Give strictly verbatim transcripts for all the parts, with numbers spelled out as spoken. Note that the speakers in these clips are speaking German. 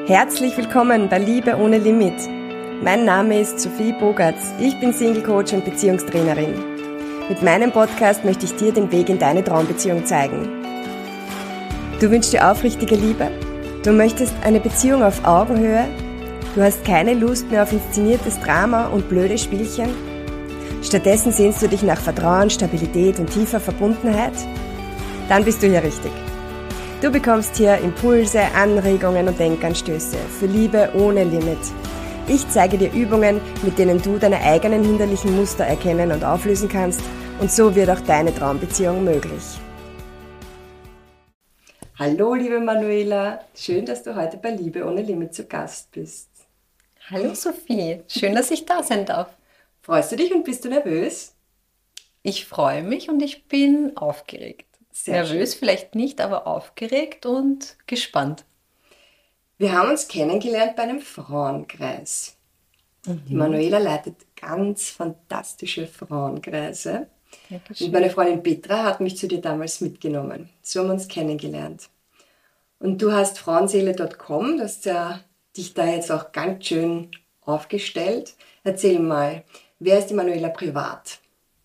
Herzlich willkommen bei Liebe ohne Limit. Mein Name ist Sophie Bogartz. Ich bin Single-Coach und Beziehungstrainerin. Mit meinem Podcast möchte ich dir den Weg in deine Traumbeziehung zeigen. Du wünschst dir aufrichtige Liebe? Du möchtest eine Beziehung auf Augenhöhe? Du hast keine Lust mehr auf inszeniertes Drama und blöde Spielchen? Stattdessen sehnst du dich nach Vertrauen, Stabilität und tiefer Verbundenheit? Dann bist du hier richtig. Du bekommst hier Impulse, Anregungen und Denkanstöße für Liebe ohne Limit. Ich zeige dir Übungen, mit denen du deine eigenen hinderlichen Muster erkennen und auflösen kannst, und so wird auch deine Traumbeziehung möglich. Hallo liebe Manuela, schön, dass du heute bei Liebe ohne Limit zu Gast bist. Hallo Sophie, schön, dass ich da sein darf. Freust du dich und bist du nervös? Ich freue mich und ich bin aufgeregt. Sehr nervös schön. Vielleicht nicht, aber aufgeregt und gespannt. Wir haben uns kennengelernt bei einem Frauenkreis. Mhm. Die Manuela leitet ganz fantastische Frauenkreise. Dankeschön. Und meine Freundin Petra hat mich zu dir damals mitgenommen. So haben wir uns kennengelernt. Und du hast frauenseele Punkt com, du hast ja dich da jetzt auch ganz schön aufgestellt. Erzähl mal, wer ist die Manuela privat?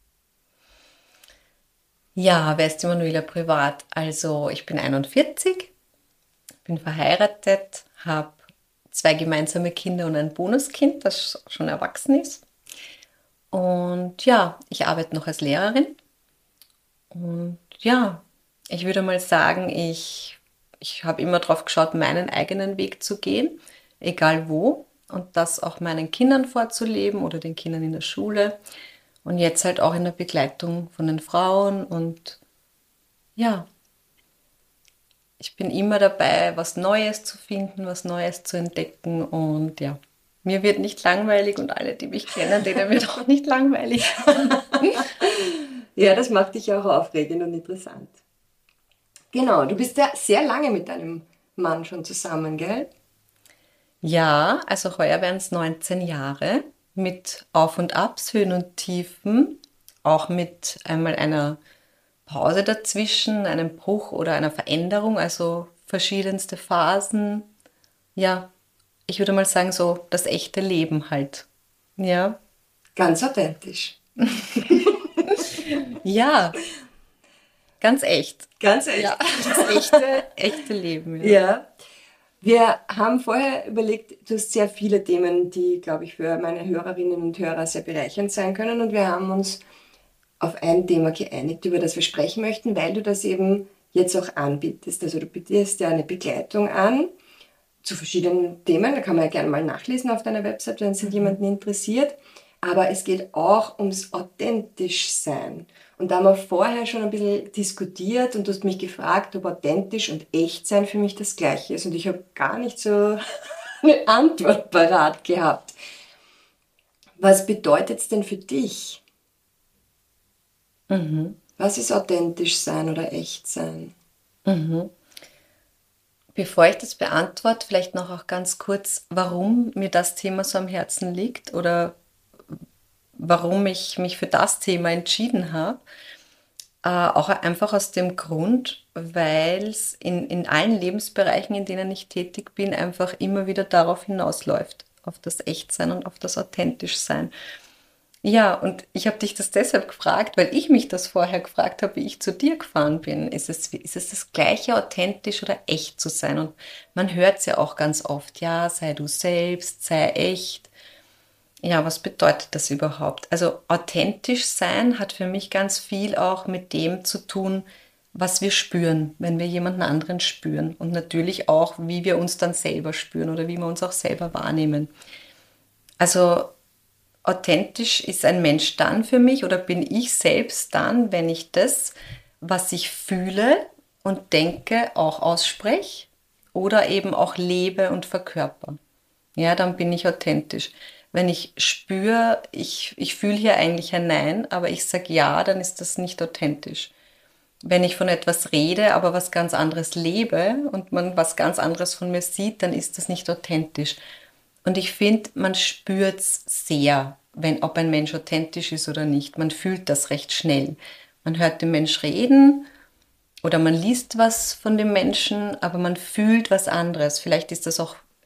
Ja, wer ist die Manuela privat? Also ich bin einundvierzig, bin verheiratet, habe zwei gemeinsame Kinder und ein Bonuskind, das schon erwachsen ist. Und ja, ich arbeite noch als Lehrerin. Und ja, ich würde mal sagen, ich, ich habe immer darauf geschaut, meinen eigenen Weg zu gehen, egal wo. Und das auch meinen Kindern vorzuleben oder den Kindern in der Schule. Und jetzt halt auch in der Begleitung von den Frauen. Und ja, ich bin immer dabei, was Neues zu finden, was Neues zu entdecken. Und ja, mir wird nicht langweilig und alle, die mich kennen, denen wird auch nicht langweilig. Ja, das macht dich auch aufregend und interessant. Genau, du bist ja sehr lange mit deinem Mann schon zusammen, gell? Ja, also heuer werden es neunzehn Jahre. Mit Auf und Abs, Höhen und Tiefen, auch mit einmal einer Pause dazwischen, einem Bruch oder einer Veränderung, also verschiedenste Phasen. Ja, ich würde mal sagen, so das echte Leben halt. Ja. Ganz authentisch. Ja, ganz echt. Ganz echt. Ja, das echte, echte Leben. Ja. Ja. Wir haben vorher überlegt, du hast sehr viele Themen, die, glaube ich, für meine Hörerinnen und Hörer sehr bereichernd sein können. Und wir haben uns auf ein Thema geeinigt, über das wir sprechen möchten, weil du das eben jetzt auch anbietest. Also du bietest ja eine Begleitung an zu verschiedenen Themen. Da kann man ja gerne mal nachlesen auf deiner Website, wenn es mhm. jemanden interessiert. Aber es geht auch ums authentisch sein. Und da haben wir vorher schon ein bisschen diskutiert und du hast mich gefragt, ob authentisch und echt sein für mich das Gleiche ist. Und ich habe gar nicht so eine Antwort parat gehabt. Was bedeutet es denn für dich? Mhm. Was ist authentisch sein oder echt sein? Mhm. Bevor ich das beantworte, vielleicht noch auch ganz kurz, warum mir das Thema so am Herzen liegt oder warum ich mich für das Thema entschieden habe. Äh, auch einfach aus dem Grund, weil es in, in allen Lebensbereichen, in denen ich tätig bin, einfach immer wieder darauf hinausläuft, auf das Echtsein und auf das Authentischsein. Ja, und ich habe dich das deshalb gefragt, weil ich mich das vorher gefragt habe, wie ich zu dir gefahren bin. Ist es, ist es das Gleiche, authentisch oder echt zu sein? Und man hört es ja auch ganz oft, ja, sei du selbst, sei echt. Ja, was bedeutet das überhaupt? Also authentisch sein hat für mich ganz viel auch mit dem zu tun, was wir spüren, wenn wir jemanden anderen spüren. Und natürlich auch, wie wir uns dann selber spüren oder wie wir uns auch selber wahrnehmen. Also authentisch ist ein Mensch dann für mich oder bin ich selbst dann, wenn ich das, was ich fühle und denke, auch ausspreche oder eben auch lebe und verkörper. Ja, dann bin ich authentisch. Wenn ich spüre, ich, ich fühle hier eigentlich ein Nein, aber ich sage Ja, dann ist das nicht authentisch. Wenn ich von etwas rede, aber was ganz anderes lebe und man was ganz anderes von mir sieht, dann ist das nicht authentisch. Und ich finde, man spürt es sehr, wenn, ob ein Mensch authentisch ist oder nicht. Man fühlt das recht schnell. Man hört den Mensch reden oder man liest was von dem Menschen, aber man fühlt was anderes. Vielleicht ist das auch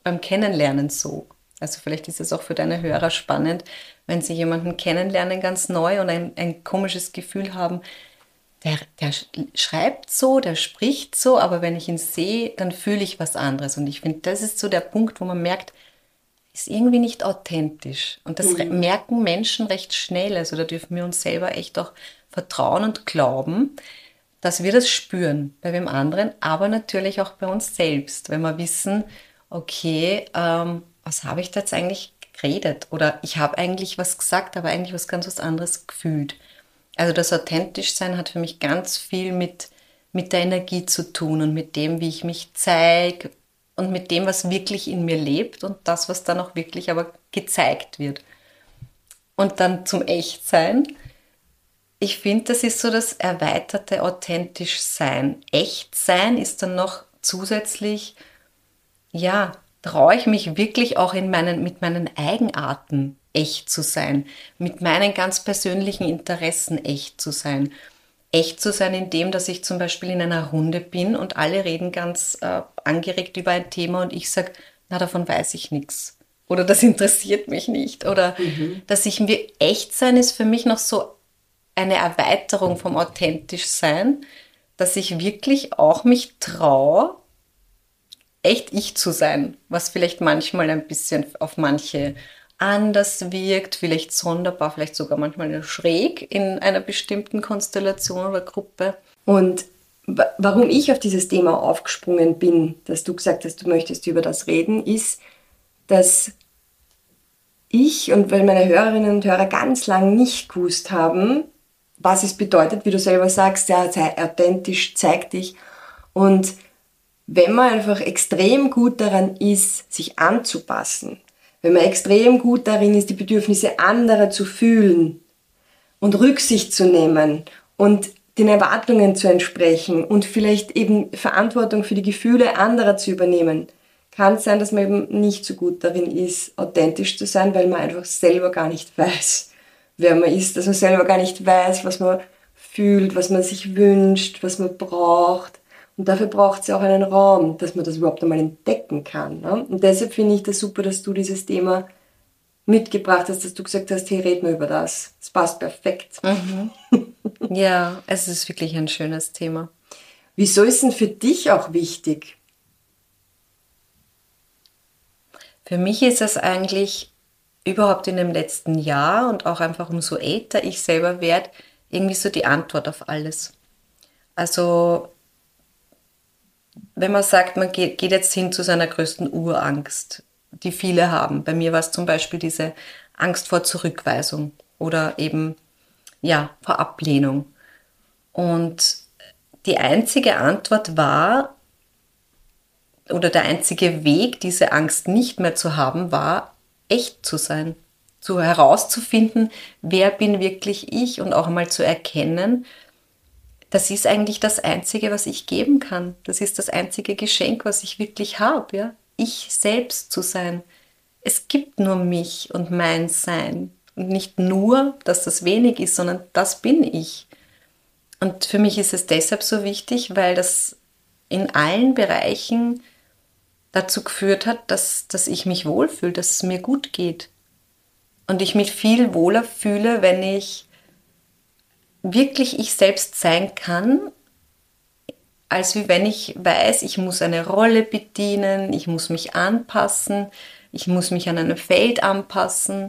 beim Kennenlernen so. Also vielleicht ist es auch für deine Hörer spannend, wenn sie jemanden kennenlernen ganz neu und ein, ein komisches Gefühl haben, der, der schreibt so, der spricht so, aber wenn ich ihn sehe, dann fühle ich was anderes. Und ich finde, das ist so der Punkt, wo man merkt, ist irgendwie nicht authentisch. Und das mhm. merken Menschen recht schnell. Also da dürfen wir uns selber echt auch vertrauen und glauben, dass wir das spüren bei dem anderen, aber natürlich auch bei uns selbst, wenn wir wissen, okay, ähm, was habe ich da jetzt eigentlich geredet? Oder ich habe eigentlich was gesagt, aber eigentlich was ganz was anderes gefühlt. Also das Authentischsein hat für mich ganz viel mit, mit der Energie zu tun und mit dem, wie ich mich zeige und mit dem, was wirklich in mir lebt und das, was dann auch wirklich aber gezeigt wird. Und dann zum Echtsein. Ich finde, das ist so das erweiterte Authentischsein. Echtsein ist dann noch zusätzlich, ja, traue ich mich wirklich auch in meinen, mit meinen Eigenarten echt zu sein, mit meinen ganz persönlichen Interessen echt zu sein. Echt zu sein in dem, dass ich zum Beispiel in einer Runde bin und alle reden ganz äh, angeregt über ein Thema und ich sage, na, davon weiß ich nichts. Oder das interessiert mich nicht. Oder mhm. dass ich mir echt sein ist für mich noch so eine Erweiterung vom authentisch sein, dass ich wirklich auch mich traue, echt ich zu sein, was vielleicht manchmal ein bisschen auf manche anders wirkt, vielleicht sonderbar, vielleicht sogar manchmal schräg in einer bestimmten Konstellation oder Gruppe. Und w- warum ich auf dieses Thema aufgesprungen bin, dass du gesagt hast, du möchtest über das reden, ist, dass ich und weil meine Hörerinnen und Hörer ganz lang nicht gewusst haben, was es bedeutet, wie du selber sagst, ja, sei authentisch, zeig dich. Und wenn man einfach extrem gut daran ist, sich anzupassen, wenn man extrem gut darin ist, die Bedürfnisse anderer zu fühlen und Rücksicht zu nehmen und den Erwartungen zu entsprechen und vielleicht eben Verantwortung für die Gefühle anderer zu übernehmen, kann es sein, dass man eben nicht so gut darin ist, authentisch zu sein, weil man einfach selber gar nicht weiß, wer man ist, dass man selber gar nicht weiß, was man fühlt, was man sich wünscht, was man braucht. Und dafür braucht es ja auch einen Raum, dass man das überhaupt einmal entdecken kann. Ne? Und deshalb finde ich das super, dass du dieses Thema mitgebracht hast, dass du gesagt hast, hey, red mal über das. Das passt perfekt. Mhm. Ja, es ist wirklich ein schönes Thema. Wieso ist denn für dich auch wichtig? Für mich ist es eigentlich überhaupt in dem letzten Jahr und auch einfach umso älter ich selber werde, irgendwie so die Antwort auf alles. Also wenn man sagt, man geht, geht jetzt hin zu seiner größten Urangst, die viele haben. Bei mir war es zum Beispiel diese Angst vor Zurückweisung oder eben ja vor Ablehnung. Und die einzige Antwort war, oder der einzige Weg, diese Angst nicht mehr zu haben, war, echt zu sein. So herauszufinden, wer bin wirklich ich und auch einmal zu erkennen, das ist eigentlich das Einzige, was ich geben kann. Das ist das einzige Geschenk, was ich wirklich habe. Ja? Ich selbst zu sein. Es gibt nur mich und mein Sein. Und nicht nur, dass das wenig ist, sondern das bin ich. Und für mich ist es deshalb so wichtig, weil das in allen Bereichen dazu geführt hat, dass, dass ich mich wohlfühle, dass es mir gut geht. Und ich mich viel wohler fühle, wenn ich wirklich ich selbst sein kann, als wie wenn ich weiß, ich muss eine Rolle bedienen, ich muss mich anpassen, ich muss mich an einem Feld anpassen.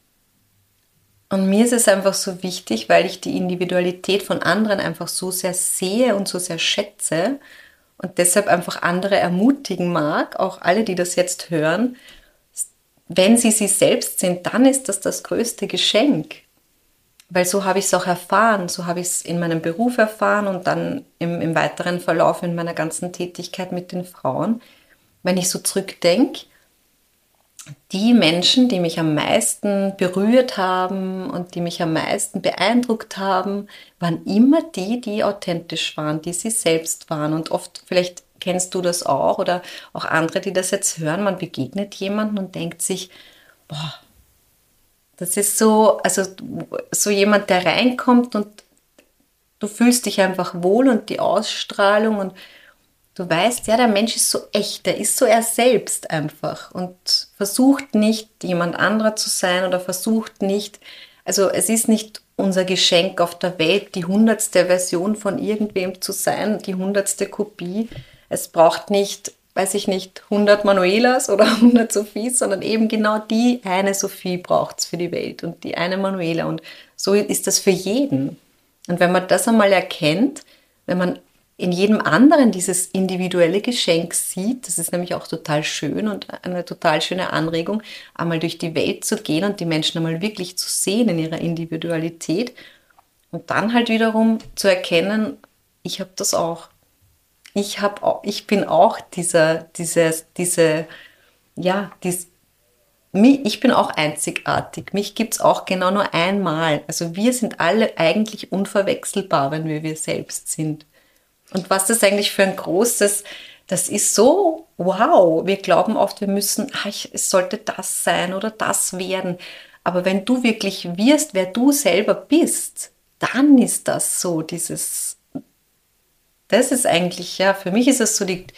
Und mir ist es einfach so wichtig, weil ich die Individualität von anderen einfach so sehr sehe und so sehr schätze und deshalb einfach andere ermutigen mag, auch alle, die das jetzt hören, wenn sie sie selbst sind, dann ist das das größte Geschenk. Weil so habe ich es auch erfahren, so habe ich es in meinem Beruf erfahren und dann im, im weiteren Verlauf in meiner ganzen Tätigkeit mit den Frauen. Wenn ich so zurückdenke, die Menschen, die mich am meisten berührt haben und die mich am meisten beeindruckt haben, waren immer die, die authentisch waren, die sie selbst waren. Und oft, vielleicht kennst du das auch oder auch andere, die das jetzt hören, man begegnet jemanden und denkt sich, boah, das ist so, also so jemand, der reinkommt und du fühlst dich einfach wohl und die Ausstrahlung und du weißt, ja, der Mensch ist so echt, der ist so er selbst einfach und versucht nicht, jemand anderer zu sein oder versucht nicht, also es ist nicht unser Geschenk auf der Welt, die hundertste Version von irgendwem zu sein, die hundertste Kopie. Es braucht nicht, weiß ich nicht, hundert Manuelas oder hundert Sophies, sondern eben genau die eine Sophie braucht es für die Welt und die eine Manuela. Und so ist das für jeden. Und wenn man das einmal erkennt, wenn man in jedem anderen dieses individuelle Geschenk sieht, das ist nämlich auch total schön und eine total schöne Anregung, einmal durch die Welt zu gehen und die Menschen einmal wirklich zu sehen in ihrer Individualität und dann halt wiederum zu erkennen, ich habe das auch. Ich, hab auch, ich bin auch dieser, dieses, diese, ja, dies, ich bin auch einzigartig. Mich gibt es auch genau nur einmal. Also wir sind alle eigentlich unverwechselbar, wenn wir wir selbst sind. Und was das eigentlich für ein großes, das ist so, wow, wir glauben oft, wir müssen, ach, ich, es sollte das sein oder das werden. Aber wenn du wirklich wirst, wer du selber bist, dann ist das so, dieses, das ist eigentlich, ja, für mich ist es so die,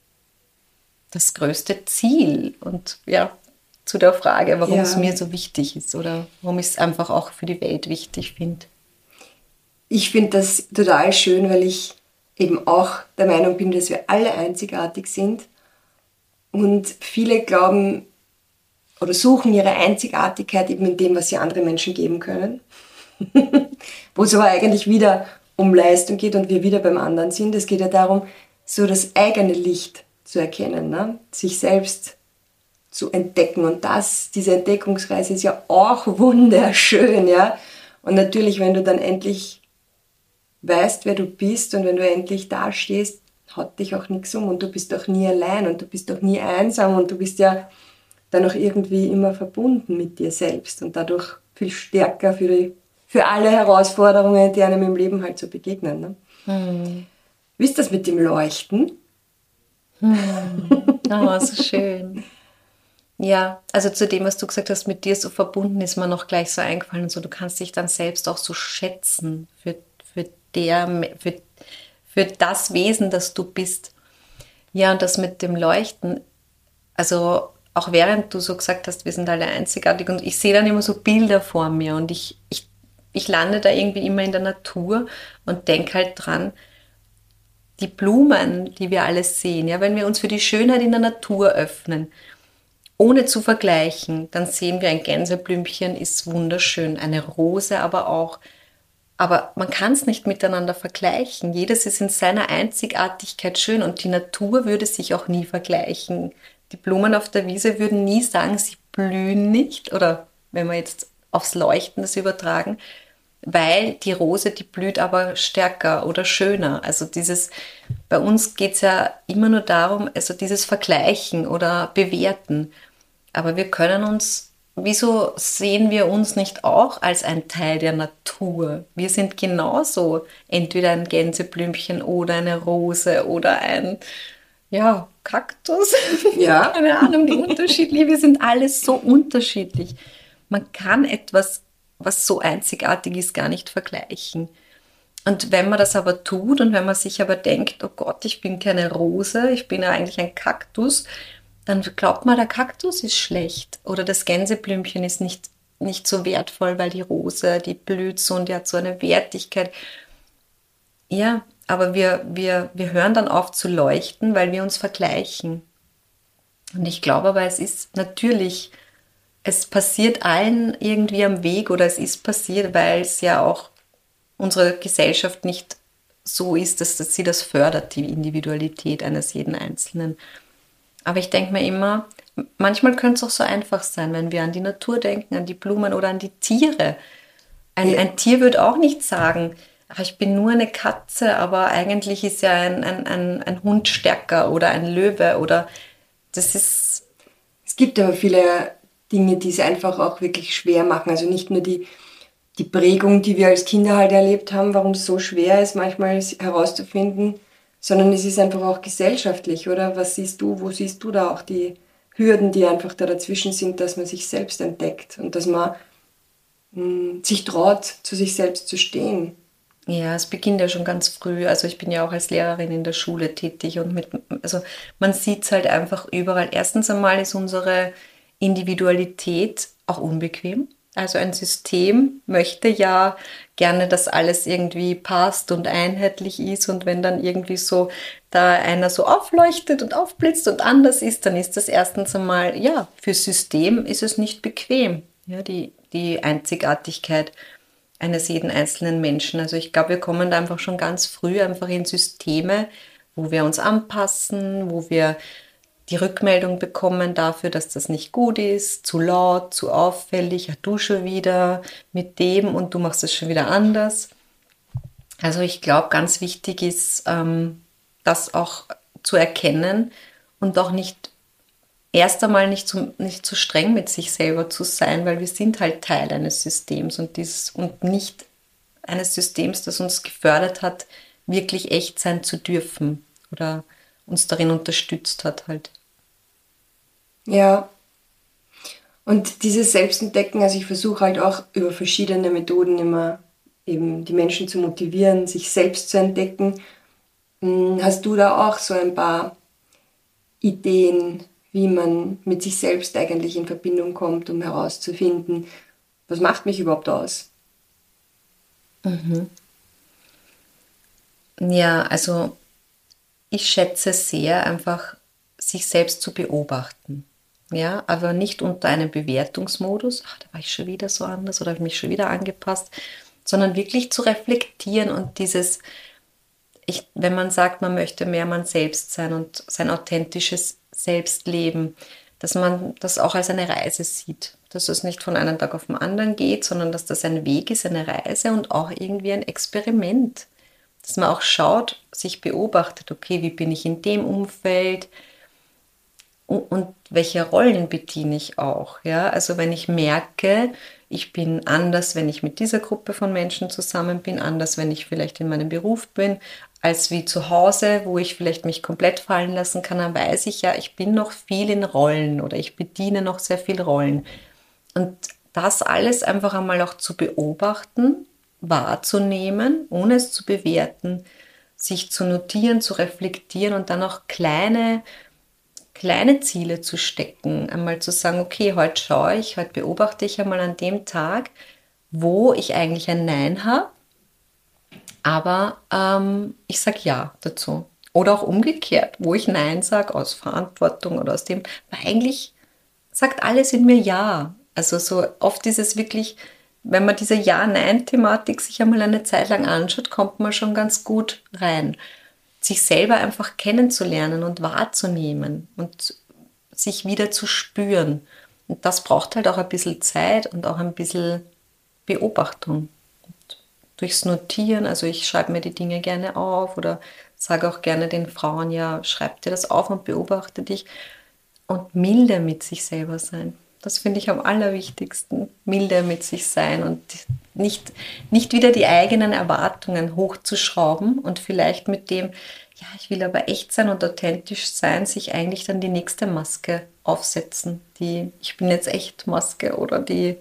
das größte Ziel. Und ja, zu der Frage, warum ja. es mir so wichtig ist oder warum ich es einfach auch für die Welt wichtig finde. Ich finde das total schön, weil ich eben auch der Meinung bin, dass wir alle einzigartig sind und viele glauben oder suchen ihre Einzigartigkeit eben in dem, was sie anderen Menschen geben können, wo es aber eigentlich wieder um Leistung geht und wir wieder beim anderen sind. Es geht ja darum, so das eigene Licht zu erkennen, ne? Sich selbst zu entdecken und das, diese Entdeckungsreise ist ja auch wunderschön, ja. Und natürlich, wenn du dann endlich weißt, wer du bist und wenn du endlich da stehst, haut dich auch nichts um und du bist doch nie allein und du bist doch nie einsam und du bist ja dann auch irgendwie immer verbunden mit dir selbst und dadurch viel stärker für, die, für alle Herausforderungen, die einem im Leben halt so begegnen. Ne? Hm. Wie ist das mit dem Leuchten? Hm. Oh, so schön. Ja, also zu dem, was du gesagt hast, mit dir so verbunden ist mir noch gleich so eingefallen und so, du kannst dich dann selbst auch so schätzen für für, der, für, für das Wesen, das du bist. Ja, und das mit dem Leuchten, also auch während du so gesagt hast, wir sind alle einzigartig und ich sehe dann immer so Bilder vor mir und ich, ich, ich lande da irgendwie immer in der Natur und denke halt dran, die Blumen, die wir alle sehen, ja, wenn wir uns für die Schönheit in der Natur öffnen, ohne zu vergleichen, dann sehen wir, ein Gänseblümchen ist wunderschön, eine Rose aber auch. Aber man kann es nicht miteinander vergleichen. Jedes ist in seiner Einzigartigkeit schön und die Natur würde sich auch nie vergleichen. Die Blumen auf der Wiese würden nie sagen, sie blühen nicht. Oder wenn wir jetzt aufs Leuchten das übertragen, weil die Rose, die blüht aber stärker oder schöner. Also dieses, bei uns geht es ja immer nur darum, also dieses Vergleichen oder Bewerten. Aber wir können uns, wieso sehen wir uns nicht auch als ein Teil der Natur? Wir sind genauso entweder ein Gänseblümchen oder eine Rose oder ein, ja, Kaktus. Ja. Keine Ahnung, die unterschiedlich. Wir sind alle so unterschiedlich. Man kann etwas, was so einzigartig ist, gar nicht vergleichen. Und wenn man das aber tut und wenn man sich aber denkt, oh Gott, ich bin keine Rose, ich bin ja eigentlich ein Kaktus, dann glaubt man, der Kaktus ist schlecht oder das Gänseblümchen ist nicht, nicht so wertvoll, weil die Rose, die blüht so und die hat so eine Wertigkeit. Ja, aber wir, wir, wir hören dann auf zu leuchten, weil wir uns vergleichen. Und ich glaube aber, es ist natürlich, es passiert allen irgendwie am Weg oder es ist passiert, weil es ja auch unsere Gesellschaft nicht so ist, dass, dass sie das fördert, die Individualität eines jeden Einzelnen. Aber ich denke mir immer, manchmal könnte es auch so einfach sein, wenn wir an die Natur denken, an die Blumen oder an die Tiere. Ein, ja. ein Tier würde auch nicht sagen, ach, ich bin nur eine Katze, aber eigentlich ist ja ein, ein, ein, ein Hund stärker oder ein Löwe oder das ist... Es gibt aber viele Dinge, die es einfach auch wirklich schwer machen. Also nicht nur die, die Prägung, die wir als Kinder halt erlebt haben, warum es so schwer ist, manchmal herauszufinden, sondern es ist einfach auch gesellschaftlich, oder? Was siehst du, wo siehst du da auch die Hürden, die einfach da dazwischen sind, dass man sich selbst entdeckt und dass man mh, sich traut, zu sich selbst zu stehen? Ja, es beginnt ja schon ganz früh. Also ich bin ja auch als Lehrerin in der Schule tätig und mit, also man sieht es halt einfach überall. Erstens einmal ist unsere Individualität auch unbequem. Also ein System möchte ja gerne, dass alles irgendwie passt und einheitlich ist. Und wenn dann irgendwie so da einer so aufleuchtet und aufblitzt und anders ist, dann ist das erstens einmal, ja, fürs System ist es nicht bequem. Ja, die, die Einzigartigkeit eines jeden einzelnen Menschen. Also ich glaube, wir kommen da einfach schon ganz früh einfach in Systeme, wo wir uns anpassen, wo wir die Rückmeldung bekommen dafür, dass das nicht gut ist, zu laut, zu auffällig, ja, du schon wieder mit dem und du machst es schon wieder anders. Also ich glaube, ganz wichtig ist, ähm, das auch zu erkennen und auch nicht erst einmal nicht zu, nicht zu streng mit sich selber zu sein, weil wir sind halt Teil eines Systems und, dies, und nicht eines Systems, das uns gefördert hat, wirklich echt sein zu dürfen oder uns darin unterstützt hat halt. Ja, und dieses Selbstentdecken, also ich versuche halt auch über verschiedene Methoden immer eben die Menschen zu motivieren, sich selbst zu entdecken. Hast du da auch so ein paar Ideen, wie man mit sich selbst eigentlich in Verbindung kommt, um herauszufinden, was macht mich überhaupt aus? Mhm. Ja, also ich schätze sehr einfach, sich selbst zu beobachten. Ja, aber nicht unter einem Bewertungsmodus, ach, da war ich schon wieder so anders oder habe ich mich schon wieder angepasst, sondern wirklich zu reflektieren und dieses, ich, wenn man sagt, man möchte mehr man selbst sein und sein authentisches Selbst leben, dass man das auch als eine Reise sieht. Dass es nicht von einem Tag auf den anderen geht, sondern dass das ein Weg ist, eine Reise und auch irgendwie ein Experiment. Dass man auch schaut, sich beobachtet, okay, wie bin ich in dem Umfeld und, und welche Rollen bediene ich auch. Ja? Also wenn ich merke, ich bin anders, wenn ich mit dieser Gruppe von Menschen zusammen bin, anders, wenn ich vielleicht in meinem Beruf bin, als wie zu Hause, wo ich vielleicht mich komplett fallen lassen kann, dann weiß ich ja, ich bin noch viel in Rollen oder ich bediene noch sehr viel Rollen. Und das alles einfach einmal auch zu beobachten, wahrzunehmen, ohne es zu bewerten, sich zu notieren, zu reflektieren und dann auch kleine, kleine Ziele zu stecken. Einmal zu sagen, okay, heute schaue ich, heute beobachte ich einmal an dem Tag, wo ich eigentlich ein Nein habe, aber ähm, ich sage Ja dazu. Oder auch umgekehrt, wo ich Nein sage aus Verantwortung oder aus dem, weil eigentlich sagt alles in mir Ja. Also so oft ist es wirklich, wenn man diese Ja-Nein-Thematik sich einmal eine Zeit lang anschaut, kommt man schon ganz gut rein. Sich selber einfach kennenzulernen und wahrzunehmen und sich wieder zu spüren. Und das braucht halt auch ein bisschen Zeit und auch ein bisschen Beobachtung. Und durchs Notieren, also ich schreibe mir die Dinge gerne auf oder sage auch gerne den Frauen, ja, schreib dir das auf und beobachte dich und milde mit sich selber sein. Das finde ich am allerwichtigsten. Milde mit sich sein und nicht, nicht wieder die eigenen Erwartungen hochzuschrauben und vielleicht mit dem, ja, ich will aber echt sein und authentisch sein, sich eigentlich dann die nächste Maske aufsetzen. Die ich bin jetzt echt Maske oder die,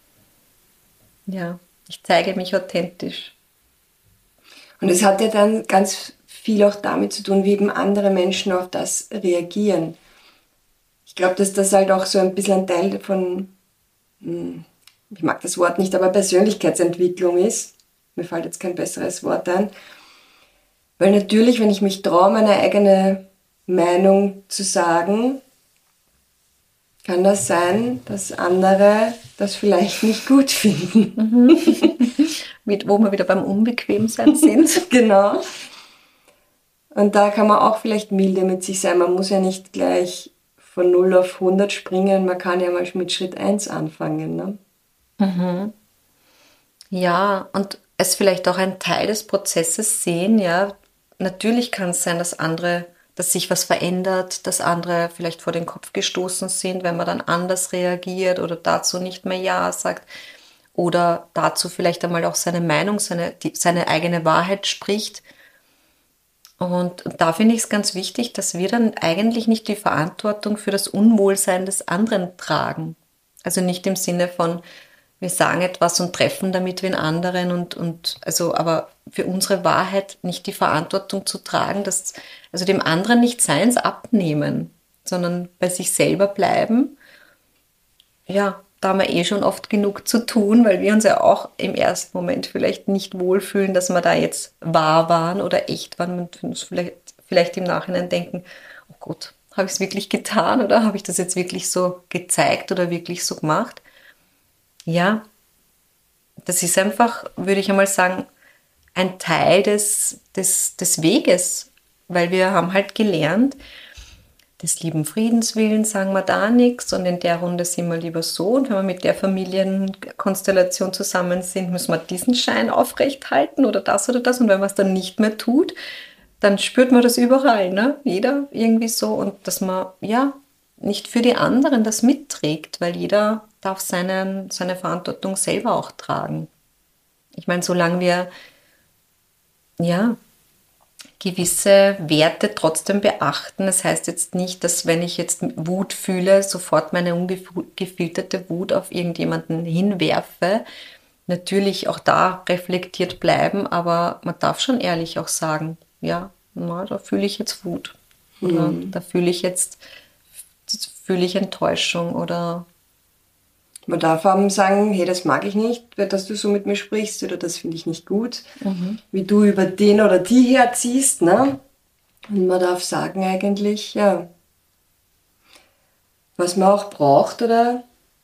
ja, ich zeige mich authentisch. Und es hat ja dann ganz viel auch damit zu tun, wie eben andere Menschen auf das reagieren. Ich glaube, dass das halt auch so ein bisschen ein Teil von, ich mag das Wort nicht, aber Persönlichkeitsentwicklung ist. Mir fällt jetzt kein besseres Wort ein. Weil natürlich, wenn ich mich traue, meine eigene Meinung zu sagen, kann das sein, dass andere das vielleicht nicht gut finden. Mhm. Mit, wo wir wieder beim Unbequemsein sind. Genau. Und da kann man auch vielleicht milde mit sich sein. Man muss ja nicht gleich von null auf hundert springen. Man kann ja mal mit Schritt eins anfangen. Ne? Mhm. Ja, und es vielleicht auch ein Teil des Prozesses sehen, ja. Natürlich kann es sein, dass andere, dass sich was verändert, dass andere vielleicht vor den Kopf gestoßen sind, wenn man dann anders reagiert oder dazu nicht mehr Ja sagt oder dazu vielleicht einmal auch seine Meinung, seine, die, seine eigene Wahrheit spricht. Und da finde ich es ganz wichtig, dass wir dann eigentlich nicht die Verantwortung für das Unwohlsein des anderen tragen. Also nicht im Sinne von, wir sagen etwas und treffen damit den anderen und, und also aber für unsere Wahrheit nicht die Verantwortung zu tragen, dass, also dem anderen nicht seins abnehmen, sondern bei sich selber bleiben. Ja, da haben wir eh schon oft genug zu tun, weil wir uns ja auch im ersten Moment vielleicht nicht wohlfühlen, dass wir da jetzt wahr waren oder echt waren und uns vielleicht, vielleicht im Nachhinein denken, oh Gott, habe ich es wirklich getan oder habe ich das jetzt wirklich so gezeigt oder wirklich so gemacht? Ja, das ist einfach, würde ich einmal sagen, ein Teil des, des, des Weges, weil wir haben halt gelernt, des lieben Friedens willen sagen wir da nichts und in der Runde sind wir lieber so und wenn wir mit der Familienkonstellation zusammen sind, müssen wir diesen Schein aufrecht halten oder das oder das und wenn man es dann nicht mehr tut, dann spürt man das überall, ne? Jeder irgendwie so und dass man, ja, nicht für die anderen das mitträgt, weil jeder darf seinen, seine Verantwortung selber auch tragen. Ich meine, solange wir ja, gewisse Werte trotzdem beachten, das heißt jetzt nicht, dass wenn ich jetzt Wut fühle, sofort meine ungefilterte Wut auf irgendjemanden hinwerfe. Natürlich auch da reflektiert bleiben, aber man darf schon ehrlich auch sagen, ja, na, da fühle ich jetzt Wut. Oder mhm. da fühle ich jetzt fühle ich Enttäuschung oder man darf auch sagen, hey, das mag ich nicht, dass du so mit mir sprichst oder das finde ich nicht gut, mhm. wie du über den oder die herziehst, ne? Und man darf sagen eigentlich, ja, was man auch braucht oder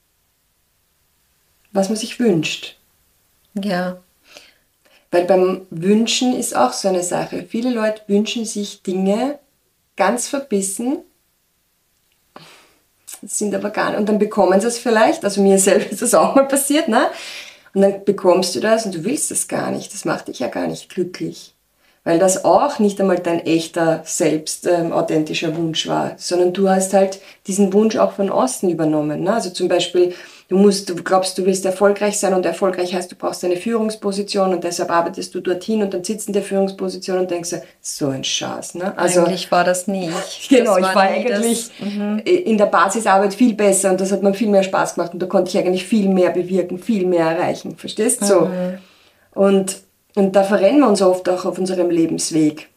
was man sich wünscht. Ja. Weil beim Wünschen ist auch so eine Sache. Viele Leute wünschen sich Dinge ganz verbissen, sind aber gar nicht. Und dann bekommen sie es vielleicht, also mir selbst ist das auch mal passiert, ne? Und dann bekommst du das und du willst das gar nicht. Das macht dich ja gar nicht glücklich. Weil das auch nicht einmal dein echter, selbst ähm, authentischer Wunsch war, sondern du hast halt diesen Wunsch auch von außen übernommen, ne? Also zum Beispiel, du musst, du glaubst, du willst erfolgreich sein und erfolgreich heißt, du brauchst eine Führungsposition und deshalb arbeitest du dorthin und dann sitzt in der Führungsposition und denkst, so ein Schatz, ne? Also, eigentlich war das nicht. Genau, das ich war eigentlich das, in der Basisarbeit viel besser und das hat mir viel mehr Spaß gemacht und da konnte ich eigentlich viel mehr bewirken, viel mehr erreichen, verstehst du? So. Mhm. Und, und da verrennen wir uns oft auch auf unserem Lebensweg,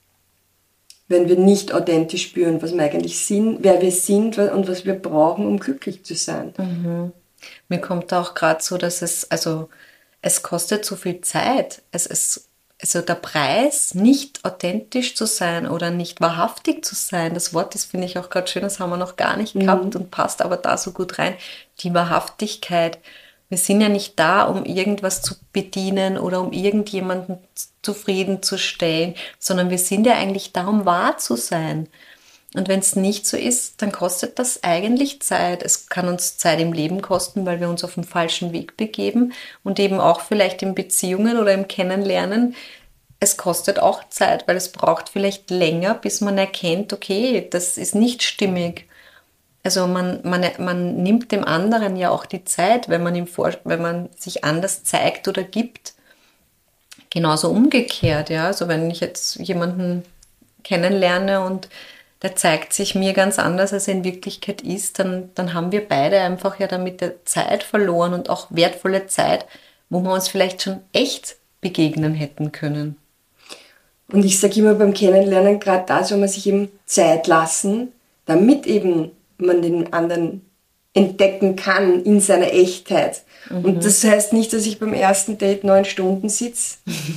wenn wir nicht authentisch spüren, was wir eigentlich sind, wer wir sind und was wir brauchen, um glücklich zu sein. Mhm. Mir kommt auch gerade so, dass es, also es kostet so viel Zeit. Es ist, also der Preis, nicht authentisch zu sein oder nicht wahrhaftig zu sein, das Wort, das finde ich auch gerade schön, das haben wir noch gar nicht gehabt mhm. und passt aber da so gut rein. Die Wahrhaftigkeit. Wir sind ja nicht da, um irgendwas zu bedienen oder um irgendjemanden zufriedenzustellen, sondern wir sind ja eigentlich da, um wahr zu sein. Und wenn es nicht so ist, dann kostet das eigentlich Zeit. Es kann uns Zeit im Leben kosten, weil wir uns auf den falschen Weg begeben und eben auch vielleicht in Beziehungen oder im Kennenlernen. Es kostet auch Zeit, weil es braucht vielleicht länger, bis man erkennt, okay, das ist nicht stimmig. Also man, man, man nimmt dem anderen ja auch die Zeit, wenn man, ihm vor, wenn man sich anders zeigt oder gibt. Genauso umgekehrt, ja. Also wenn ich jetzt jemanden kennenlerne und der zeigt sich mir ganz anders, als er in Wirklichkeit ist, dann, dann haben wir beide einfach ja damit der Zeit verloren und auch wertvolle Zeit, wo wir uns vielleicht schon echt begegnen hätten können. Und ich sage immer beim Kennenlernen, gerade da soll man sich eben Zeit lassen, damit eben man den anderen entdecken kann in seiner Echtheit. Mhm. Und das heißt nicht, dass ich beim ersten Date neun Stunden sitze,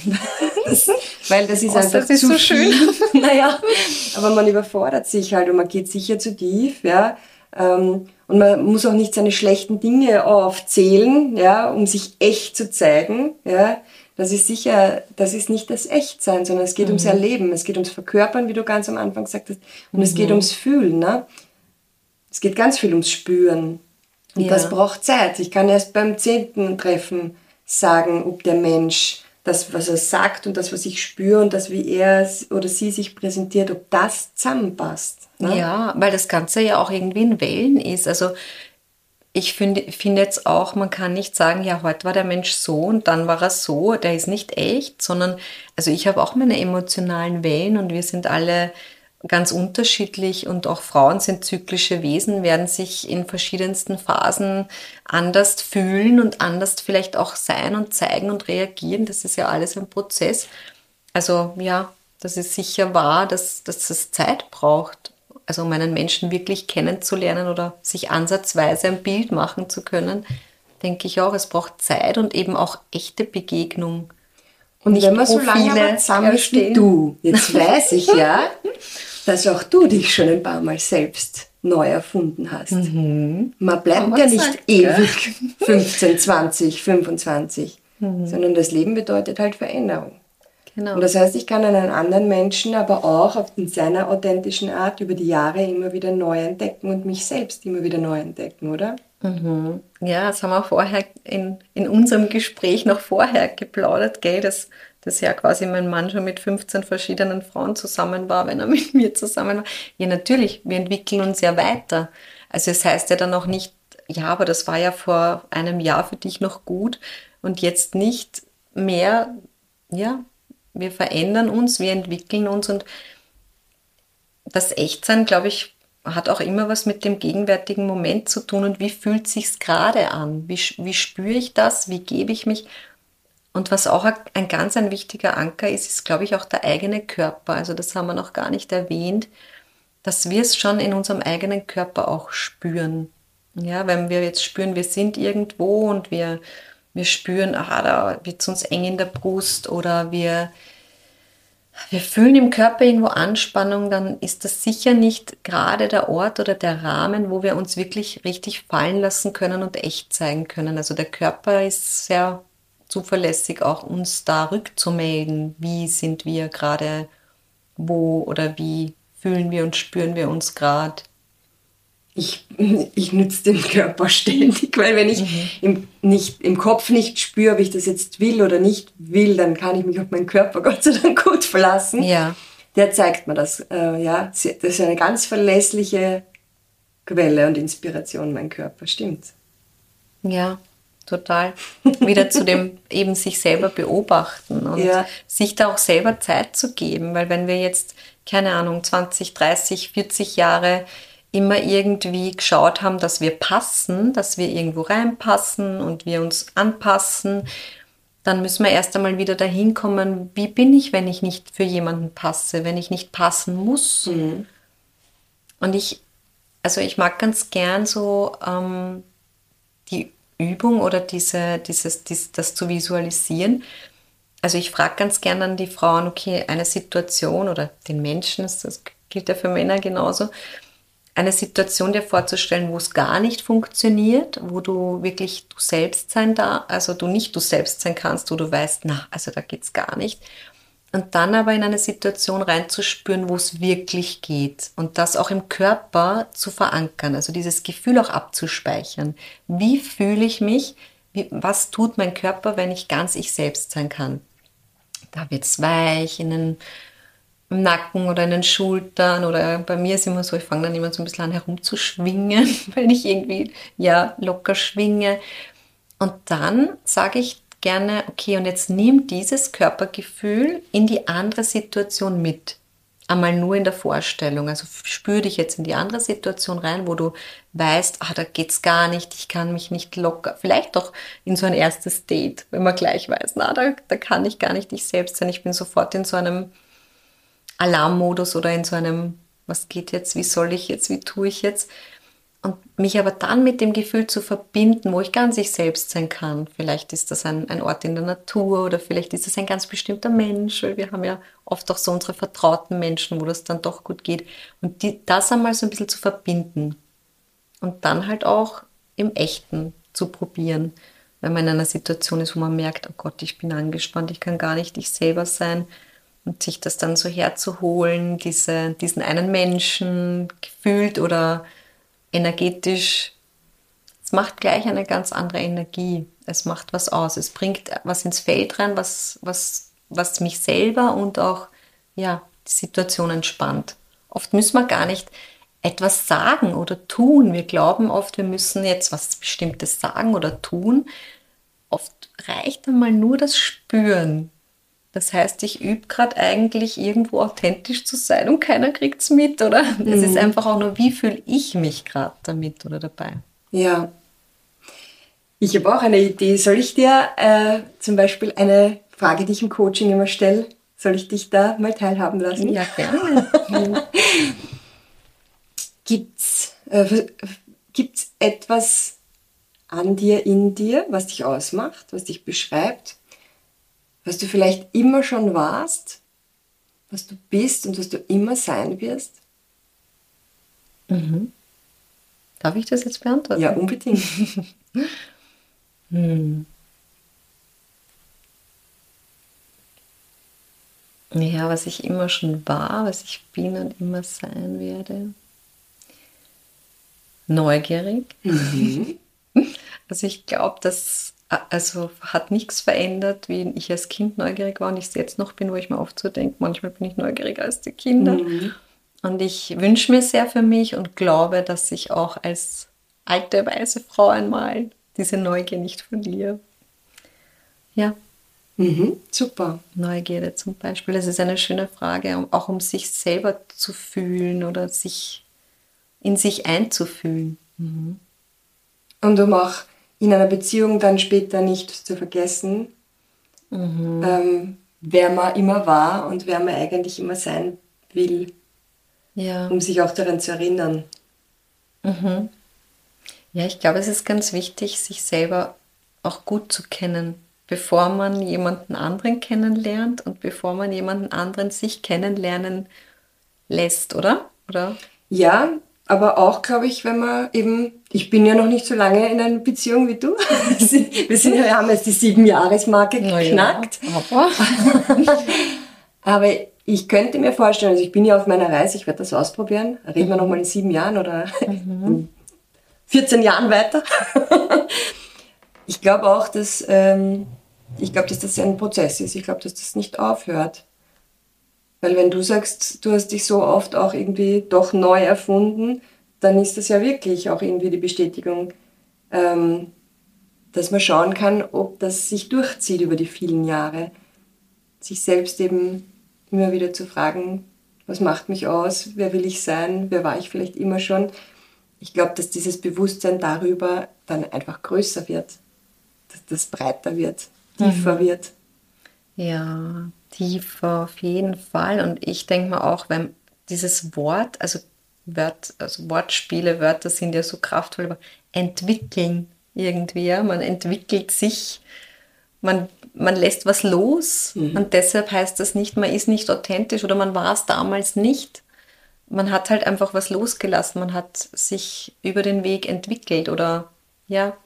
weil das ist oh, einfach das ist zu so viel. Schön. Naja, aber man überfordert sich halt und man geht sicher zu tief, ja. Und man muss auch nicht seine schlechten Dinge aufzählen, ja, um sich echt zu zeigen, ja. Das ist sicher, das ist nicht das Echtsein, sondern es geht mhm. ums Erleben, es geht ums Verkörpern, wie du ganz am Anfang gesagt hast, und mhm. es geht ums Fühlen, ne? Es geht ganz viel ums Spüren. Und ja. das braucht Zeit. Ich kann erst beim zehnten Treffen sagen, ob der Mensch das, was er sagt und das, was ich spüre und das, wie er oder sie sich präsentiert, ob das zusammenpasst. Ne? Ja, weil das Ganze ja auch irgendwie in Wellen ist. Also ich finde find jetzt auch, man kann nicht sagen, ja, heute war der Mensch so und dann war er so, der ist nicht echt, sondern also ich habe auch meine emotionalen Wellen und wir sind alle ganz unterschiedlich und auch Frauen sind zyklische Wesen, werden sich in verschiedensten Phasen anders fühlen und anders vielleicht auch sein und zeigen und reagieren. Das ist ja alles ein Prozess. Also ja, das ist sicher wahr, dass, dass es Zeit braucht, also um einen Menschen wirklich kennenzulernen oder sich ansatzweise ein Bild machen zu können, denke ich auch, es braucht Zeit und eben auch echte Begegnung. Und Nicht wenn man so lange aber zusammen ist wie du, jetzt weiß ich ja, dass auch du dich schon ein paar Mal selbst neu erfunden hast. Mhm. Man bleibt aber ja nicht sagt, ewig ja. fünfzehn, zwanzig, fünfundzwanzig, mhm. sondern das Leben bedeutet halt Veränderung. Genau. Und das heißt, ich kann einen anderen Menschen aber auch auf in seiner authentischen Art über die Jahre immer wieder neu entdecken und mich selbst immer wieder neu entdecken, oder? Mhm. Ja, das haben wir vorher in, in unserem Gespräch noch vorher geplaudert, gell, dass, dass ja quasi mein Mann schon mit fünfzehn verschiedenen Frauen zusammen war, wenn er mit mir zusammen war. Ja, natürlich, wir entwickeln uns ja weiter. Also es heißt ja dann auch nicht, ja, aber das war ja vor einem Jahr für dich noch gut und jetzt nicht mehr. Ja, wir verändern uns, wir entwickeln uns und das Echtsein, glaube ich, hat auch immer was mit dem gegenwärtigen Moment zu tun und wie fühlt sich's gerade an? Wie, wie spüre ich das? Wie gebe ich mich? Und was auch ein ganz ein wichtiger Anker ist, ist, glaube ich, auch der eigene Körper. Also das haben wir noch gar nicht erwähnt, dass wir es schon in unserem eigenen Körper auch spüren. Ja, wenn wir jetzt spüren, wir sind irgendwo und wir, wir spüren, aha, da wird es uns eng in der Brust oder wir Wir fühlen im Körper irgendwo Anspannung, dann ist das sicher nicht gerade der Ort oder der Rahmen, wo wir uns wirklich richtig fallen lassen können und echt zeigen können. Also der Körper ist sehr zuverlässig, auch uns da rückzumelden. Wie sind wir gerade, wo oder wie fühlen wir und spüren wir uns gerade? Ich, ich nütze den Körper ständig, weil wenn ich mhm. im, nicht, im Kopf nicht spüre, ob ich das jetzt will oder nicht will, dann kann ich mich auf meinen Körper Gott sei Dank gut verlassen. Ja. Der zeigt mir das. Äh, ja. Das ist eine ganz verlässliche Quelle und Inspiration, mein Körper, stimmt. Ja, total. Wieder zu dem eben sich selber beobachten und ja. sich da auch selber Zeit zu geben, weil wenn wir jetzt, keine Ahnung, zwanzig, dreißig, vierzig Jahre immer irgendwie geschaut haben, dass wir passen, dass wir irgendwo reinpassen und wir uns anpassen, dann müssen wir erst einmal wieder dahin kommen, wie bin ich, wenn ich nicht für jemanden passe, wenn ich nicht passen muss. Mhm. Und ich, also ich mag ganz gern so ähm, die Übung oder diese, dieses, dies, das zu visualisieren. Also ich frage ganz gern an die Frauen, okay, eine Situation oder den Menschen, das gilt ja für Männer genauso, eine Situation dir vorzustellen, wo es gar nicht funktioniert, wo du wirklich du selbst sein da, also du nicht du selbst sein kannst, wo du weißt, na, also da geht's gar nicht. Und dann aber in eine Situation reinzuspüren, wo es wirklich geht und das auch im Körper zu verankern, also dieses Gefühl auch abzuspeichern. Wie fühle ich mich? Wie, was tut mein Körper, wenn ich ganz ich selbst sein kann? Da wird's weich in den im Nacken oder in den Schultern oder bei mir ist immer so, ich fange dann immer so ein bisschen an herumzuschwingen, wenn ich irgendwie ja locker schwinge. Und dann sage ich gerne, okay, und jetzt nimm dieses Körpergefühl in die andere Situation mit. Einmal nur in der Vorstellung. Also spür dich jetzt in die andere Situation rein, wo du weißt, ah, da geht's gar nicht, ich kann mich nicht locker, vielleicht doch in so ein erstes Date, wenn man gleich weiß, na, da, da kann ich gar nicht ich selbst sein, ich bin sofort in so einem Alarmmodus oder in so einem, was geht jetzt, wie soll ich jetzt, wie tue ich jetzt? Und mich aber dann mit dem Gefühl zu verbinden, wo ich ganz ich selbst sein kann. Vielleicht ist das ein, ein Ort in der Natur oder vielleicht ist das ein ganz bestimmter Mensch, weil wir haben ja oft auch so unsere vertrauten Menschen, wo das dann doch gut geht. Und die, das einmal so ein bisschen zu verbinden und dann halt auch im Echten zu probieren, wenn man in einer Situation ist, wo man merkt, oh Gott, ich bin angespannt, ich kann gar nicht ich selber sein. Und sich das dann so herzuholen, diese, diesen einen Menschen gefühlt oder energetisch, es macht gleich eine ganz andere Energie. Es macht was aus. Es bringt was ins Feld rein, was, was, was mich selber und auch ja, die Situation entspannt. Oft müssen wir gar nicht etwas sagen oder tun. Wir glauben oft, wir müssen jetzt was Bestimmtes sagen oder tun. Oft reicht einmal nur das Spüren. Das heißt, ich übe gerade eigentlich irgendwo authentisch zu sein und keiner kriegt es mit, oder? Mhm. Es ist einfach auch nur, wie fühle ich mich gerade damit oder dabei? Ja. Ich habe auch eine Idee. Soll ich dir äh, zum Beispiel eine Frage, die ich im Coaching immer stelle, soll ich dich da mal teilhaben lassen? Ja, gerne. Gibt's, äh, gibt's etwas an dir, in dir, was dich ausmacht, was dich beschreibt, was du vielleicht immer schon warst, was du bist und was du immer sein wirst? Mhm. Darf ich das jetzt beantworten? Ja, unbedingt. hm. Ja, was ich immer schon war, was ich bin und immer sein werde. Neugierig. Mhm. Also ich glaube, das also hat nichts verändert, wie ich als Kind neugierig war und ich es jetzt noch bin, wo ich mir oft so denke, manchmal bin ich neugieriger als die Kinder. Mhm. Und ich wünsche mir sehr für mich und glaube, dass ich auch als alte, weise Frau einmal diese Neugier nicht verliere. Ja. Mhm, super. Neugierde zum Beispiel. Das ist eine schöne Frage, auch um sich selber zu fühlen oder sich in sich einzufühlen. Mhm. Und um auch in einer Beziehung dann später nicht zu vergessen, mhm. ähm, wer man immer war und wer man eigentlich immer sein will. Ja. Um sich auch daran zu erinnern. Mhm. Ja, ich glaube, es ist ganz wichtig, sich selber auch gut zu kennen, bevor man jemanden anderen kennenlernt und bevor man jemanden anderen sich kennenlernen lässt, oder? Oder? Ja, aber auch, glaube ich, wenn man eben, ich bin ja noch nicht so lange in einer Beziehung wie du. Wir, sind, wir haben jetzt die Sieben-Jahres-Marke geknackt. Ja, aber. aber ich könnte mir vorstellen, also ich bin ja auf meiner Reise, ich werde das ausprobieren. Reden wir mhm. nochmal in sieben Jahren oder mhm. in vierzehn Jahren weiter. Ich glaube auch, dass, ähm, ich glaube, dass das ein Prozess ist. Ich glaube, dass das nicht aufhört. Weil wenn du sagst, du hast dich so oft auch irgendwie doch neu erfunden, dann ist das ja wirklich auch irgendwie die Bestätigung, ähm, dass man schauen kann, ob das sich durchzieht über die vielen Jahre. Sich selbst eben immer wieder zu fragen, was macht mich aus, wer will ich sein, wer war ich vielleicht immer schon. Ich glaube, dass dieses Bewusstsein darüber dann einfach größer wird, dass das breiter wird, tiefer mhm. wird. Ja, tiefer auf jeden Fall. Und ich denke mal auch, wenn dieses Wort, also, Wort, also Wortspiele, Wörter sind ja so kraftvoll, aber entwickeln irgendwie, ja, man entwickelt sich, man, man lässt was los mhm. und deshalb heißt das nicht, man ist nicht authentisch oder man war es damals nicht. Man hat halt einfach was losgelassen, man hat sich über den Weg entwickelt oder ja.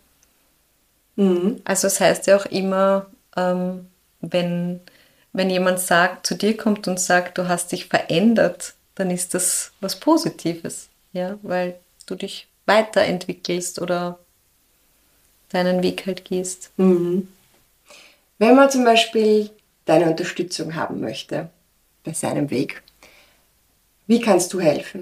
Mhm. Also es heißt ja auch immer, ähm, wenn, wenn jemand sagt, zu dir kommt und sagt, du hast dich verändert, dann ist das was Positives, ja, weil du dich weiterentwickelst oder deinen Weg halt gehst. Mhm. Wenn man zum Beispiel deine Unterstützung haben möchte bei seinem Weg, wie kannst du helfen?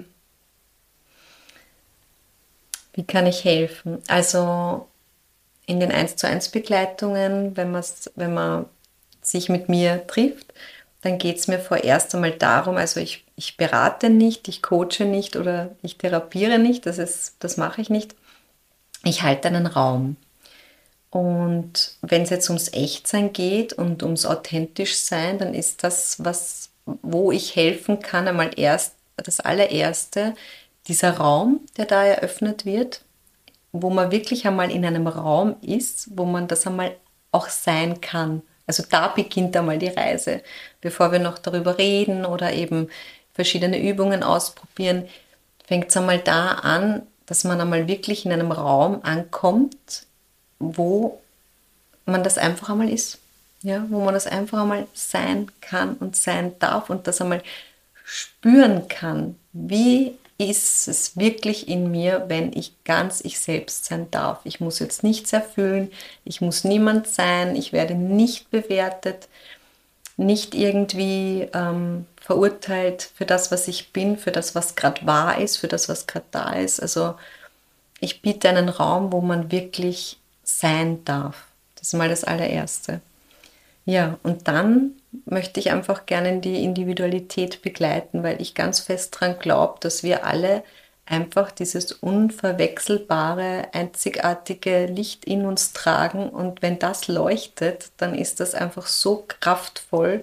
Wie kann ich helfen? Also in den eins zu eins Begleitungen, wenn, wenn man sich mit mir trifft, dann geht es mir vorerst einmal darum, also ich, ich berate nicht, ich coache nicht oder ich therapiere nicht, das, ist, das mache ich nicht. Ich halte einen Raum. Und wenn es jetzt ums Echtsein geht und ums Authentischsein, dann ist das, was, wo ich helfen kann, einmal erst das allererste, dieser Raum, der da eröffnet wird, wo man wirklich einmal in einem Raum ist, wo man das einmal auch sein kann. Also da beginnt einmal die Reise. Bevor wir noch darüber reden oder eben verschiedene Übungen ausprobieren, fängt es einmal da an, dass man einmal wirklich in einem Raum ankommt, wo man das einfach einmal ist. Ja, wo man das einfach einmal sein kann und sein darf und das einmal spüren kann. Wie ist es wirklich in mir, wenn ich ganz ich selbst sein darf? Ich muss jetzt nichts erfüllen, ich muss niemand sein, ich werde nicht bewertet, nicht irgendwie ähm, verurteilt für das, was ich bin, für das, was gerade wahr ist, für das, was gerade da ist. Also ich biete einen Raum, wo man wirklich sein darf. Das ist mal das allererste. Ja, und dann möchte ich einfach gerne in die Individualität begleiten, weil ich ganz fest daran glaube, dass wir alle einfach dieses unverwechselbare, einzigartige Licht in uns tragen. Und wenn das leuchtet, dann ist das einfach so kraftvoll.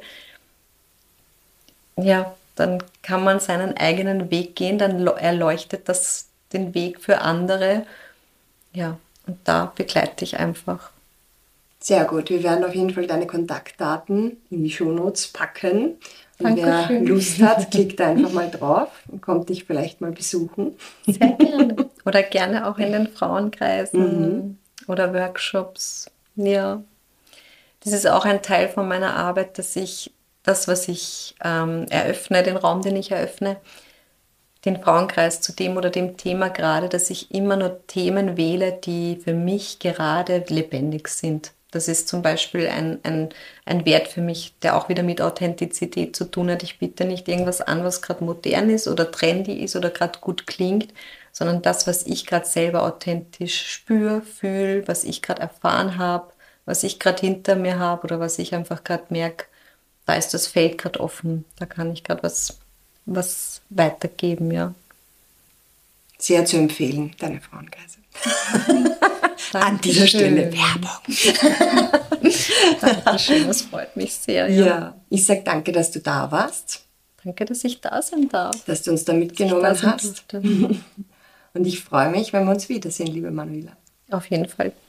Ja, dann kann man seinen eigenen Weg gehen, dann erleuchtet das den Weg für andere. Ja, und da begleite ich einfach. Sehr gut, wir werden auf jeden Fall deine Kontaktdaten in die Shownotes packen. Und Dankeschön. wer Lust hat, klickt da einfach mal drauf und kommt dich vielleicht mal besuchen. Sehr gerne. Oder gerne auch in den Frauenkreisen Mhm. oder Workshops. Ja, das ist auch ein Teil von meiner Arbeit, dass ich das, was ich ähm, eröffne, den Raum, den ich eröffne, den Frauenkreis zu dem oder dem Thema gerade, dass ich immer nur Themen wähle, die für mich gerade lebendig sind. Das ist zum Beispiel ein, ein, ein Wert für mich, der auch wieder mit Authentizität zu tun hat. Ich biete nicht irgendwas an, was gerade modern ist oder trendy ist oder gerade gut klingt, sondern das, was ich gerade selber authentisch spüre, fühle, was ich gerade erfahren habe, was ich gerade hinter mir habe oder was ich einfach gerade merke, da ist das Feld gerade offen, da kann ich gerade was, was weitergeben, ja. Sehr zu empfehlen, deine Frauenkreise. An dieser Stelle Werbung. Dankeschön, das freut mich sehr. Ja. Ja, ich sage danke, dass du da warst. Danke, dass ich da sein darf. Dass du uns da mitgenommen dass ich da hast. sein durfte. Und ich freue mich, wenn wir uns wiedersehen, liebe Manuela. Auf jeden Fall.